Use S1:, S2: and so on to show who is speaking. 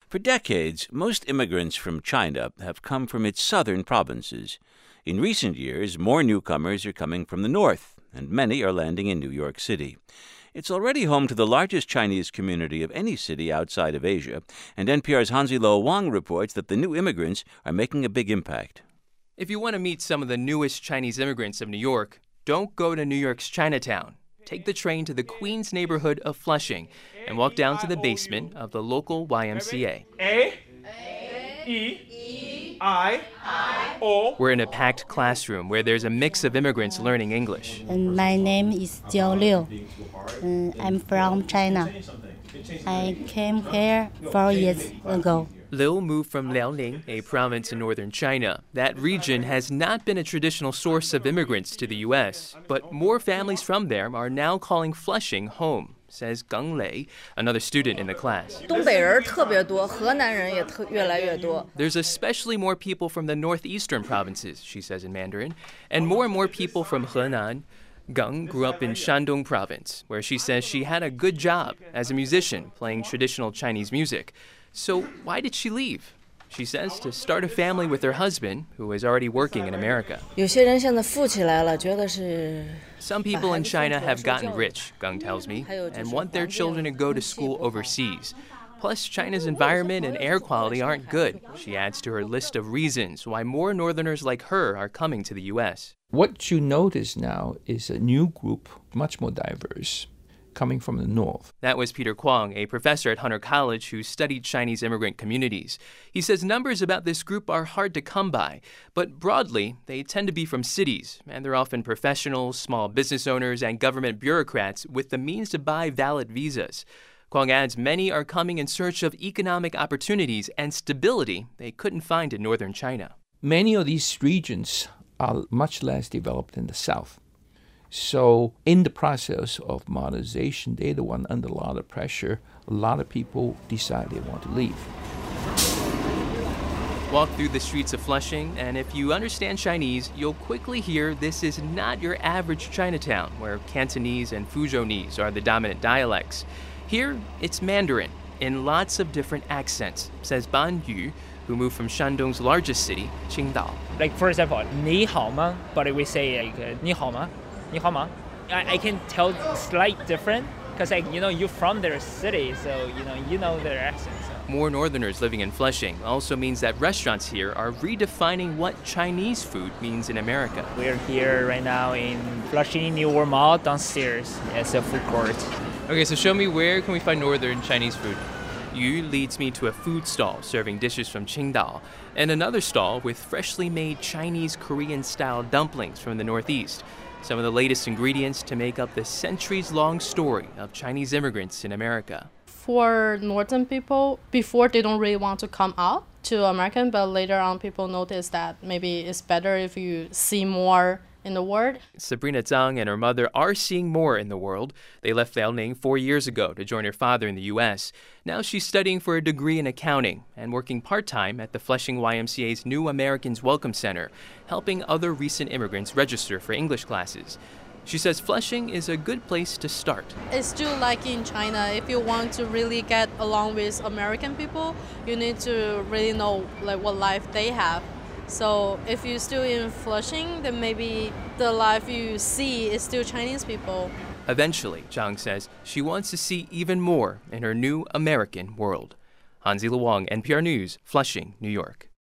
S1: For decades, most immigrants from China have come from its southern provinces. In recent years, more newcomers are coming from the north, and many are landing in New York City. It's already home to the largest Chinese community of any city outside of Asia, and NPR's Hanzi-Lo Wang reports that the new immigrants are making a big impact.
S2: If you want to meet some of the newest Chinese immigrants of New York, don't go to New York's Chinatown. Take the train to the Queens neighborhood of Flushing and walk down to the basement of the local YMCA. A-E-I-O. We're in a packed classroom where there's a mix of immigrants learning English.
S3: My name is Jiao Liu. I'm from China. I came here 4 years ago.
S2: Liu moved from Liaoning, a province in northern China. That region has not been a traditional source of immigrants to the U.S., but more families from there are now calling Flushing home, says Geng Lei, another student in the class. There's especially more people from the northeastern provinces, she says in Mandarin, and more people from Henan. Geng grew up in Shandong province, where she says she had a good job as a musician playing traditional Chinese music. So why did she leave? She says to start a family with her husband, who is already working in America. Some people in China have gotten rich, Geng tells me, and want their children to go to school overseas. Plus, China's environment and air quality aren't good, she adds to her list of reasons why more Northerners like her are coming to the U.S.
S4: What you notice now is a new group, much more diverse, coming from the north.
S2: That was Peter Kwong, a professor at Hunter College who studied Chinese immigrant communities. He says numbers about this group are hard to come by, but broadly, they tend to be from cities, and they're often professionals, small business owners, and government bureaucrats with the means to buy valid visas. Kwong adds many are coming in search of economic opportunities and stability they couldn't find in northern China.
S4: Many of these regions are much less developed in the south. So in the process of modernization, they're the one under a lot of pressure. A lot of people decide they want to leave.
S2: Walk through the streets of Flushing, and if you understand Chinese, you'll quickly hear this is not your average Chinatown, where Cantonese and Fuzhounese are the dominant dialects. Here, it's Mandarin, in lots of different accents, says Ban Yu, who moved from Shandong's largest city, Qingdao.
S5: Like, for example, 你好吗? But we say, like, 你好吗? 你好吗? I can tell slight different, because, like, you're from their city, so, you know their accent. So.
S2: More Northerners living in Flushing also means that restaurants here are redefining what Chinese food means in America.
S5: We're here right now in Flushing New World Mall downstairs. It's a food court.
S2: Okay, so show me, where can we find northern Chinese food? Yu leads me to a food stall serving dishes from Qingdao, and another stall with freshly made Chinese Korean-style dumplings from the Northeast. Some of the latest ingredients to make up the centuries-long story of Chinese immigrants in America.
S6: For northern people, before they don't really want to come out to American, but later on people notice that maybe it's better if you see more in the world.
S2: Sabrina Zhang and her mother are seeing more in the world. They left Liaoning 4 years ago to join her father in the U.S. Now she's studying for a degree in accounting and working part-time at the Flushing YMCA's New Americans Welcome Center, helping other recent immigrants register for English classes. She says Flushing is a good place to start.
S6: It's still like in China. If you want to really get along with American people, you need to really know like what life they have. So if you're still in Flushing, then maybe the life you see is still Chinese people.
S2: Eventually, Zhang says she wants to see even more in her new American world. Hanzi-Lo Wang, NPR News, Flushing, New York.